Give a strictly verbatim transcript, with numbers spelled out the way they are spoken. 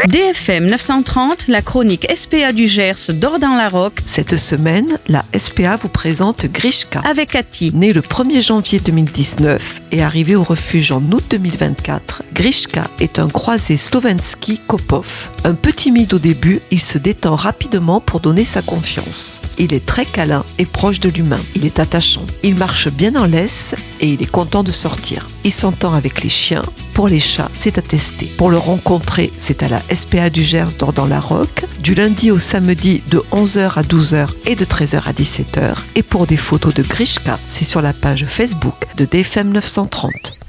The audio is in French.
D F M neuf cent trente, la chronique S P A du Gers d'Ordan-la-Roque. Cette semaine, la S P A vous présente Grishka. Avec Cathy. Né le premier janvier deux mille dix-neuf et arrivé au refuge en août deux mille vingt-quatre, Grishka est un croisé Slovenski-Kopov. Un peu timide au début, il se détend rapidement pour donner sa confiance. Il est très câlin et proche de l'humain. Il est attachant. Il marche bien en laisse et il est content de sortir. Il s'entend avec les chiens. Pour les chats, c'est à tester. Pour le rencontrer, c'est à la S P A du Gers d'Ordan-la-Roque, du lundi au samedi de onze heures à douze heures et de treize heures à dix-sept heures. Et pour des photos de Grishka, c'est sur la page Facebook de D F M neuf cent trente.